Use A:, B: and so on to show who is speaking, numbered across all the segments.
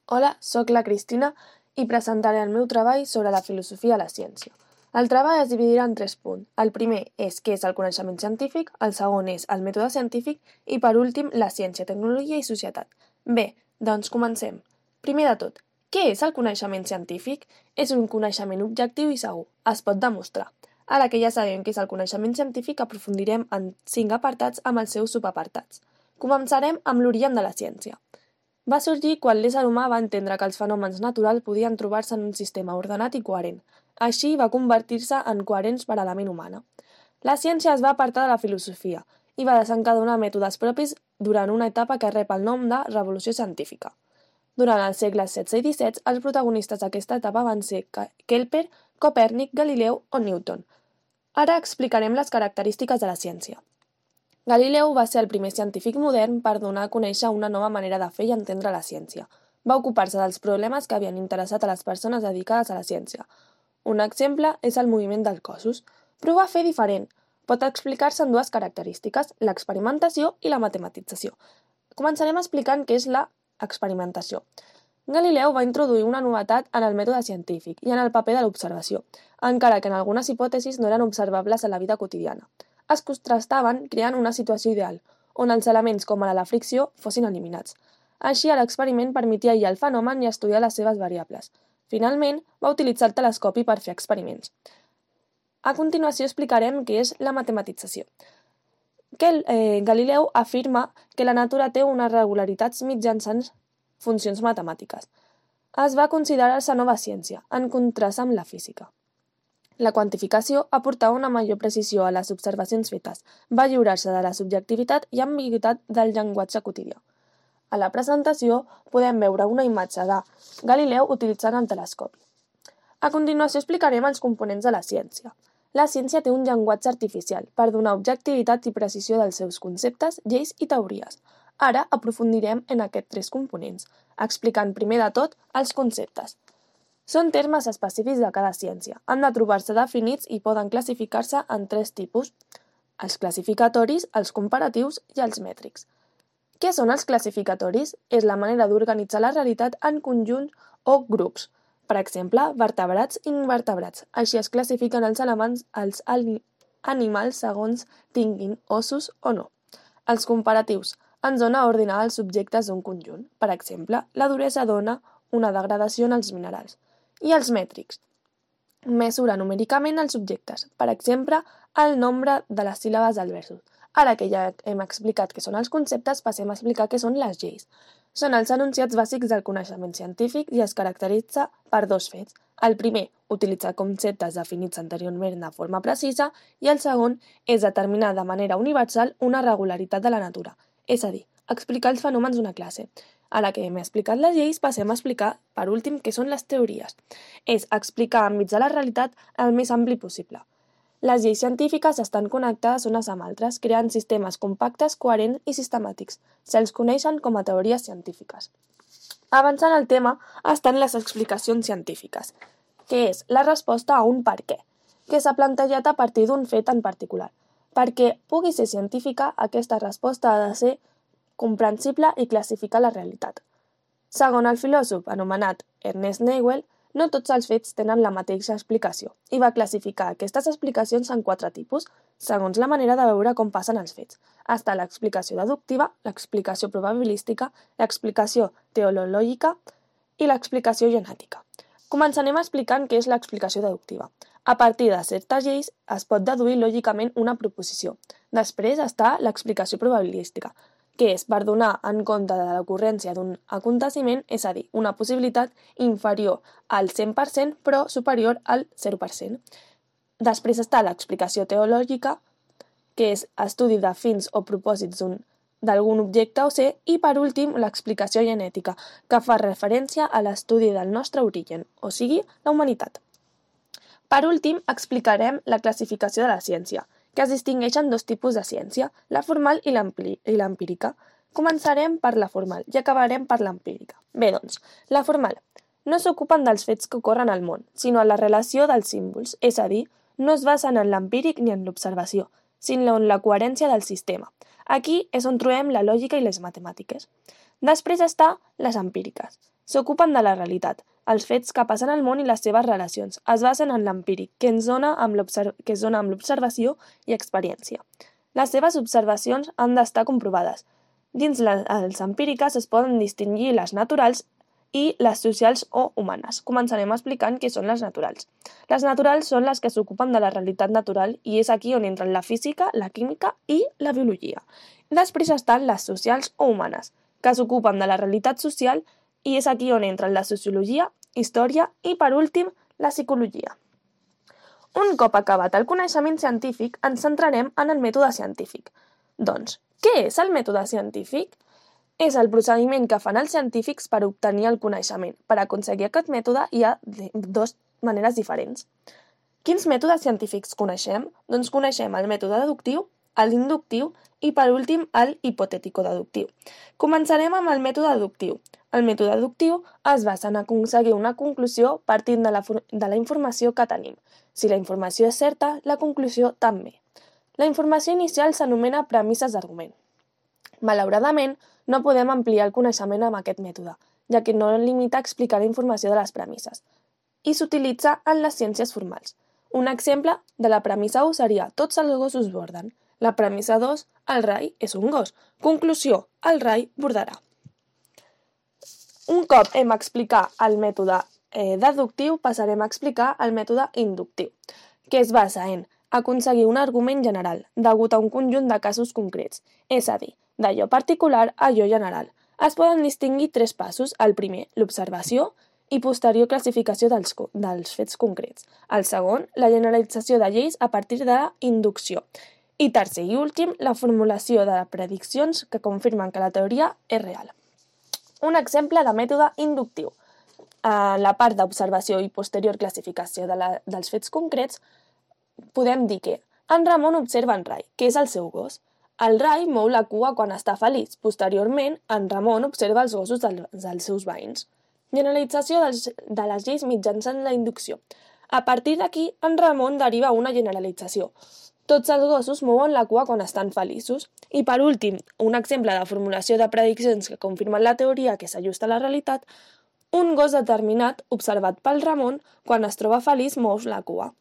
A: Hola, sóc la Cristina i presentaré el meu treball sobre la filosofia de la ciència. El treball es dividirà en 3 punts. El primer és què és el coneixement científic, el segon és el mètode científic i per últim la ciència, tecnologia i societat. Bé, doncs comencem. Primer de tot, què és el coneixement científic? És un coneixement objectiu i segur. Es pot demostrar. Ara que ja sabem què és el coneixement científic, aprofundirem en 5 apartats amb els seus subapartats. Començarem amb l'origen de la ciència. Va sorgir quan l'ésser humà va entendre que els fenòmens naturals podien trobar-se en un sistema ordenat i coherent. Així va convertir-se en coherents per a la ment humana. La ciència es va apartar de la filosofia i va desencadenar mètodes propis durant una etapa que rep el nom de Revolució Científica. Durant els segles XVI i XVII, els protagonistes d'aquesta etapa van ser Kepler, Copèrnic, Galileu o Newton. Ara explicarem les característiques de la ciència. Galileu va ser el primer científic modern per donar a conèixer una nova manera de fer i entendre la ciència. Va ocupar-se dels problemes que havien interessat a les persones dedicades a la ciència. Un exemple és el moviment dels cossos, però ho va fer diferent. Pot explicar-se en dues característiques, l'experimentació i la matematització. Començarem explicant què és l'experimentació. Galileu va introduir una novetat en el mètode científic i en el paper de l'observació, encara que en algunes hipòtesis no eren observables a la vida quotidiana. Es contrastaven creant una situació ideal, on els elements com ara la fricció fossin eliminats. Així, l'experiment permetia aïllar el fenomen i estudiar les seves variables. Finalment, va utilitzar el telescopi per fer experiments. A continuació explicarem què és la matematització. Galileu afirma que la natura té unes regularitats mitjançant funcions matemàtiques. Es va considerar-se nova ciència, en contrast amb la física. La quantificació aportava una major precisió a les observacions fetes, va lliurar-se de la subjectivitat i ambigüitat del llenguatge quotidià. A la presentació podem veure una imatge de Galileu utilitzant el telescopi. A continuació explicarem els components de la ciència. La ciència té un llenguatge artificial per donar objectivitat i precisió dels seus conceptes, lleis i teories. Ara aprofundirem en aquests 3 components, explicant primer de tot els conceptes. Són termes específics de cada ciència. Han de trobar-se definits i poden classificar-se en 3 tipus: els classificatoris, els comparatius i els mètrics. Què són els classificatoris? És la manera d'organitzar la realitat en conjunts o grups. Per exemple, vertebrats i invertebrats. Així es classifiquen els animals segons tinguin ossos o no. Els comparatius ens dona a ordenar els objectes d'un conjunt. Per exemple, la duresa dona una degradació en els minerals. I els mètrics mesura numèricament els objectes, per exemple, el nombre de les síl·labes dels versos. Ara que ja hem explicat què són els conceptes, passem a explicar què són les lleis. Són els enunciats bàsics del coneixement científic i es caracteritza per 2 fets. El primer, utilitzar conceptes definits anteriorment de forma precisa, i el segon és determinar de manera universal una regularitat de la natura, és a dir, explicar els fenòmens d'una classe. Ara que hem explicat les lleis, passem a explicar, per últim, què són les teories. És explicar àmbits de la realitat el més ampli possible. Les lleis científiques estan connectades unes amb altres, creant sistemes compactes, coherents i sistemàtics. Se'ls coneixen com a teories científiques. Avançant al tema, estan les explicacions científiques, que és la resposta a un per què, que s'ha plantejat a partir d'un fet en particular. Perquè pugui ser científica, aquesta resposta ha de ser comprensible i classificar la realitat. Segons el filòsof anomenat Ernest Nagel, no tots els fets tenen la mateixa explicació i va classificar aquestes explicacions en 4 tipus, segons la manera de veure com passen els fets. Està l'explicació deductiva, l'explicació probabilística, l'explicació teleològica i l'explicació genètica. Començarem explicant què és l'explicació deductiva. A partir de certes lleis es pot deduir lògicament una proposició. Després està l'explicació probabilística, que és per donar en compte de l'ocurrència d'un aconteciment, és a dir, una possibilitat inferior al 100% però superior al 0%. Després està l'explicació teològica, que és estudi de fins o propòsits d'algun objecte o ser, i per últim l'explicació genètica, que fa referència a l'estudi del nostre origen, o sigui, la humanitat. Per últim, explicarem la classificació de la ciència, que es distingeixen 2 tipus de ciència, la formal i l'empírica. Començarem per la formal i acabarem per l'empírica. Bé, doncs, la formal no s'ocupen dels fets que ocorren al món, sinó en la relació dels símbols, és a dir, no es basen en l'empíric ni en l'observació, sinó en la coherència del sistema. Aquí és on trobem la lògica i les matemàtiques. Després està les empíriques. s'ocupen de la realitat, els fets que passen al món i les seves relacions. Es basen en l'empíric, que es dona amb l'observació i experiència. Les seves observacions han d'estar comprovades. Dins les empíriques es poden distingir les naturals i les socials o humanes. Començarem explicant què són les naturals. Les naturals són les que s'ocupen de la realitat natural i és aquí on entren la física, la química i la biologia. Després estan les socials o humanes, que s'ocupen de la realitat social i és aquí on entren la sociologia, història i, per últim, la psicologia. Un cop acabat el coneixement científic, ens centrarem en el mètode científic. Doncs, què és el mètode científic? És el procediment que fan els científics per obtenir el coneixement. Per aconseguir aquest mètode hi ha dues maneres diferents. Quins mètodes científics coneixem? Doncs coneixem el mètode deductiu, l'inductiu i, per últim, el hipotètico-deductiu. Començarem amb el mètode deductiu. El mètode deductiu es basa en aconseguir una conclusió partint de la informació que tenim. Si la informació és certa, la conclusió també. La informació inicial s'anomena premisses d'argument. Malauradament, no podem ampliar el coneixement amb aquest mètode, ja que no limita a explicar la informació de les premisses, i s'utilitza en les ciències formals. Un exemple de la premissa 1 seria tots els gossos borden. La premissa 2, el rai és un gos. Conclusió, el rai bordarà. Un cop hem explicat el mètode deductiu, passarem a explicar el mètode inductiu, que es basa en aconseguir un argument general, degut a un conjunt de casos concrets, és a dir, d'allò particular a allò general. Es poden distingir 3 passos. El primer, l'observació i posterior classificació dels fets concrets. El segon, la generalització de lleis a partir de la inducció. I tercer i últim, la formulació de prediccions que confirmen que la teoria és real. Un exemple de mètode inductiu. En la part d'observació i posterior classificació dels fets concrets, podem dir que en Ramon observa en Rai, que és el seu gos. El Rai mou la cua quan està feliç. Posteriorment, en Ramon observa els gossos dels seus veïns. Generalització de les lleis mitjançant la inducció. A partir d'aquí, en Ramon deriva una generalització. Tots els gossos mouen la cua quan estan feliços. I per últim, un exemple de formulació de prediccions que confirmen la teoria que s'ajusta a la realitat, un gos determinat, observat pel Ramon, quan es troba feliç mou la cua.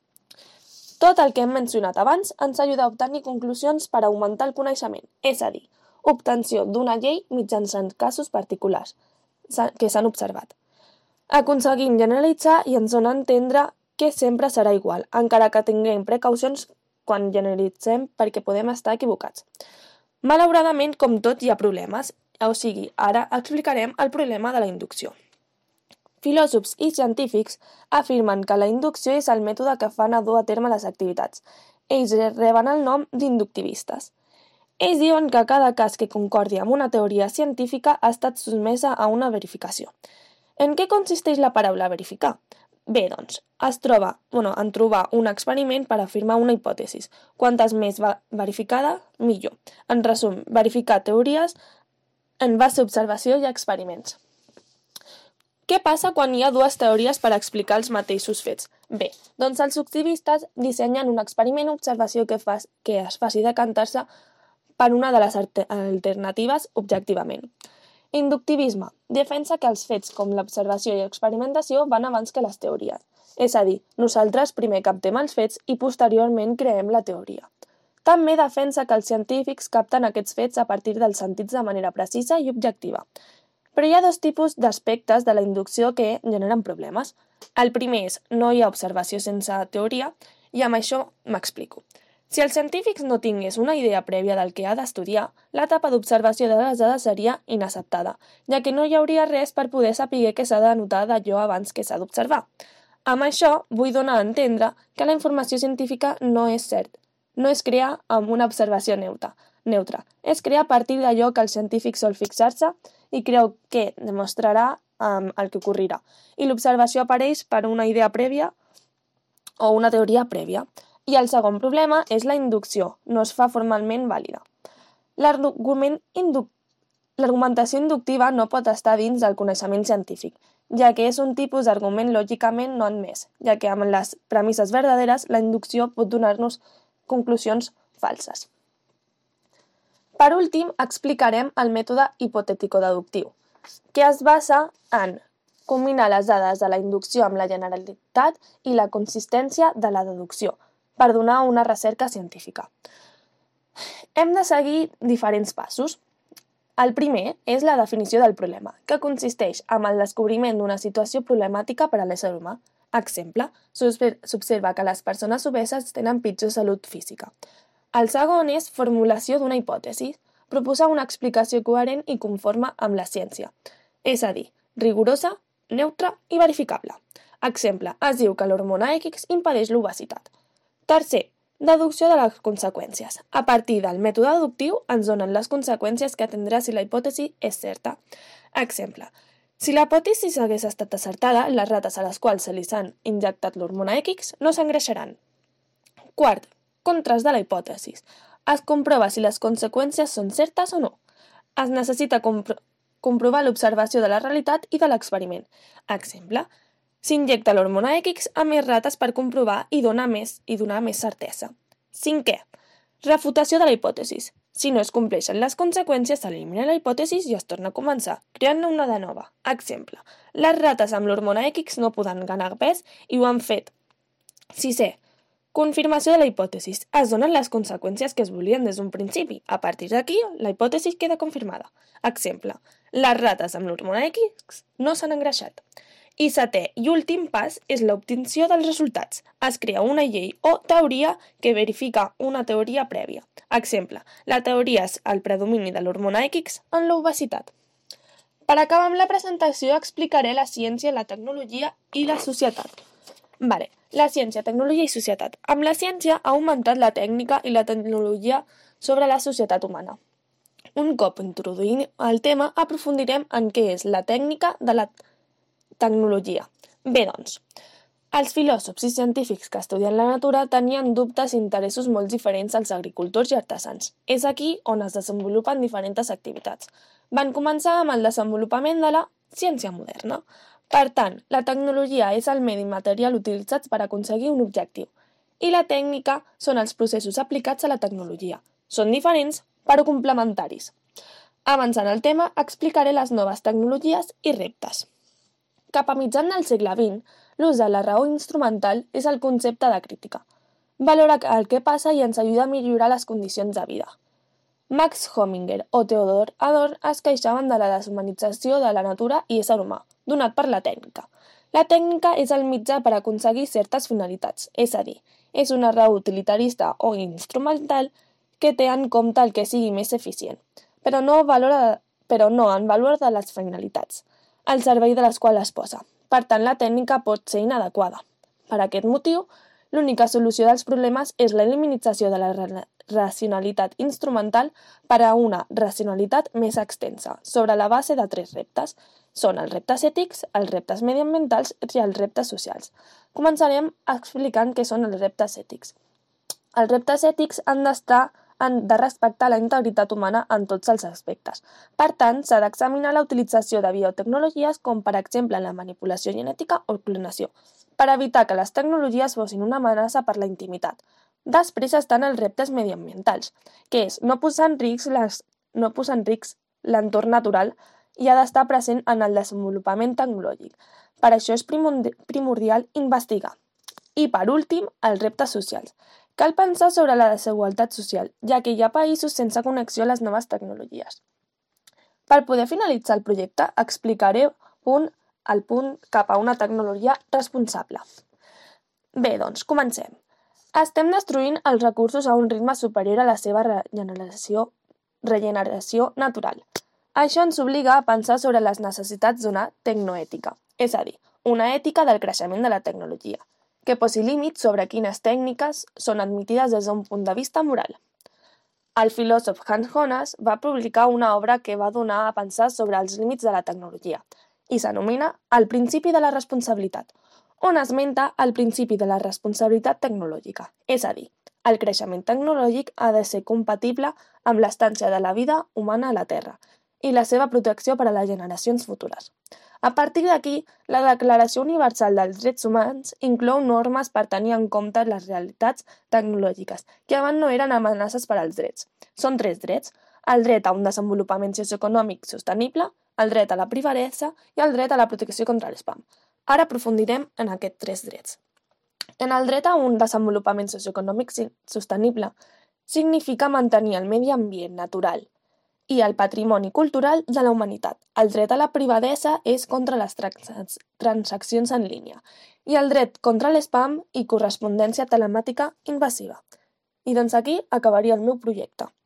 A: Tot el que hem mencionat abans ens ajuda a obtenir conclusions per augmentar el coneixement, és a dir, obtenció d'una llei mitjançant casos particulars que s'han observat. Aconseguim generalitzar i ens dona a entendre que sempre serà igual, encara que tinguem precaucions quan generalitzem perquè podem estar equivocats. Malauradament, com tot, hi ha problemes, o sigui, ara explicarem el problema de la inducció. Filòsofs i científics afirmen que la inducció és el mètode que fan a dur a terme les activitats. Ells reben el nom d'inductivistes. Ells diuen que cada cas que concordi amb una teoria científica ha estat sotmesa a una verificació. En què consisteix la paraula verificar? Bé, doncs, en trobar un experiment per afirmar una hipòtesi. Quantes més verificada, millor. En resum, verificar teories en base a observació i experiments. Què passa quan hi ha dues teories per explicar els mateixos fets? Bé, doncs els subjectivistes dissenyen un experiment o observació que es faci decantar-se per una de les alternatives objectivament. Inductivisme defensa que els fets com l'observació i l'experimentació van abans que les teories. És a dir, nosaltres primer captem els fets i posteriorment creem la teoria. També defensa que els científics capten aquests fets a partir dels sentits de manera precisa i objectiva. Però hi ha 2 tipus d'aspectes de la inducció que generen problemes. El primer és no hi ha observació sense teoria i amb això m'explico. Si els científics no tingués una idea prèvia del que ha d'estudiar, l'etapa d'observació de les dades seria inacceptada, ja que no hi hauria res per poder saber què s'ha de notar d'allò abans que s'ha d'observar. Amb això vull donar a entendre que la informació científica no és cert. No es crea amb una observació neutra. Es crea a partir d'allò que el científic sol fixar-se i creu que demostrarà el que ocorrirà. I l'observació apareix per una idea prèvia o una teoria prèvia. I el segon problema és la inducció, no es fa formalment vàlida. L'argumentació inductiva no pot estar dins del coneixement científic, ja que és un tipus d'argument lògicament no admès, ja que amb les premisses verdaderes la inducció pot donar-nos conclusions falses. Per últim, explicarem el mètode hipotètico-deductiu. que es basa en combinar les dades de la inducció amb la generalitat i la consistència de la deducció per donar una recerca científica. Hem de seguir diferents passos. El primer és la definició del problema, que consisteix en el descobriment d'una situació problemàtica per a l'ésser humà. Exemple, s'observa que les persones obeses tenen pitjor salut física. El segon és formulació d'una hipòtesi, proposar una explicació coherent i conforme amb la ciència, és a dir, rigorosa, neutra i verificable. Exemple, es diu que l'hormona X impedeix l'obesitat. Tercer, deducció de les conseqüències. A partir del mètode deductiu ens donen les conseqüències que tindrà si la hipòtesi és certa. Exemple, si la hipòtesi hagués estat acertada, les rates a les quals se li s'han injectat l'hormona X no s'engreixaran. Quart, contrast de la hipòtesi. Es comprova si les conseqüències són certes o no. Es necessita comprovar l'observació de la realitat i de l'experiment. Exemple, s'injecta l'hormona X a més rates per comprovar i donar més certesa. Cinquè, refutació de la hipòtesi. Si no es compleixen les conseqüències, s'elimina la hipòtesi i es torna a començar, creant-ne una de nova. Exemple, les rates amb l'hormona X no poden ganar pes i ho han fet. Sisè, confirmació de la hipòtesi. Es donen les conseqüències que es volien des d'un principi. A partir d'aquí, la hipòtesi queda confirmada. Exemple, les rates amb l'hormona X no s'han engreixat. I setè i últim pas és l'obtenció dels resultats. Es crea una llei o teoria que verifica una teoria prèvia. Exemple, la teoria és el predomini de l'hormona X en l'obesitat. Per acabar amb la presentació explicaré la ciència, la tecnologia i la societat. La ciència, tecnologia i societat. Amb la ciència ha augmentat la tècnica i la tecnologia sobre la societat humana. Un cop introduïm el tema, aprofundirem en què és la tècnica de la tecnologia. Bé, doncs, els filòsofs i científics que estudien la natura tenien dubtes i interessos molt diferents als agricultors i artesans. És aquí on es desenvolupen diferents activitats. Van començar amb el desenvolupament de la ciència moderna. Per tant, la tecnologia és el medi material utilitzat per aconseguir un objectiu i la tècnica són els processos aplicats a la tecnologia. Són diferents, però complementaris. Avançant el tema, explicaré les noves tecnologies i reptes. Cap a mitjan del segle XX, l'ús de la raó instrumental és el concepte de crítica. Valora el que passa i ens ajuda a millorar les condicions de vida. Max Heminger o Theodor Adorno es queixaven de la deshumanització de la natura i ésser humà, donat per la tècnica. La tècnica és el mitjà per aconseguir certes finalitats, és a dir, és una raó utilitarista o instrumental que té en compte el que sigui més eficient, però no en valor de les finalitats, al servei de les quals es posa. Per tant, la tècnica pot ser inadequada. Per aquest motiu, l'única solució dels problemes és l'eliminació de la racionalitat instrumental per a una racionalitat més extensa, sobre la base de 3 reptes. Són els reptes ètics, els reptes mediambientals i els reptes socials. Començarem explicant què són els reptes ètics. Els reptes ètics han de respectar la integritat humana en tots els aspectes. Per tant, s'ha d'examinar la utilització de biotecnologies com, per exemple, la manipulació genètica o clonació, per evitar que les tecnologies fossin una amenaça per la intimitat. Després estan els reptes mediambientals, que és no posar en risc l'entorn natural i ha d'estar present en el desenvolupament tecnològic. Per això és primordial investigar. I, per últim, els reptes socials. Cal pensar sobre la desigualtat social, ja que hi ha països sense connexió a les noves tecnologies. Per poder finalitzar el projecte, explicaré el punt cap a una tecnologia responsable. Bé, doncs, comencem. Estem destruint els recursos a un ritme superior a la seva regeneració natural. Això ens obliga a pensar sobre les necessitats d'una tecnoètica, és a dir, una ètica del creixement de la tecnologia, que posi límits sobre quines tècniques són admitides des d'un punt de vista moral. El filòsof Hans Jonas va publicar una obra que va donar a pensar sobre els límits de la tecnologia i s'anomena El principi de la responsabilitat, on esmenta el principi de la responsabilitat tecnològica, és a dir, el creixement tecnològic ha de ser compatible amb l'estància de la vida humana a la Terra i la seva protecció per a les generacions futures. A partir d'aquí, la Declaració Universal dels Drets Humans inclou normes per tenir en compte les realitats tecnològiques, que abans no eren amenaces per als drets. Són 3 drets: el dret a un desenvolupament socioeconòmic sostenible, el dret a la privadesa i el dret a la protecció contra l'espam. Ara aprofundirem en aquests 3 drets. En el dret a un desenvolupament socioeconòmic sostenible significa mantenir el medi ambient natural i el patrimoni cultural de la humanitat. El dret a la privadesa és contra les transaccions en línia i el dret contra l'espam i correspondència telemàtica invasiva. I doncs aquí acabaria el meu projecte.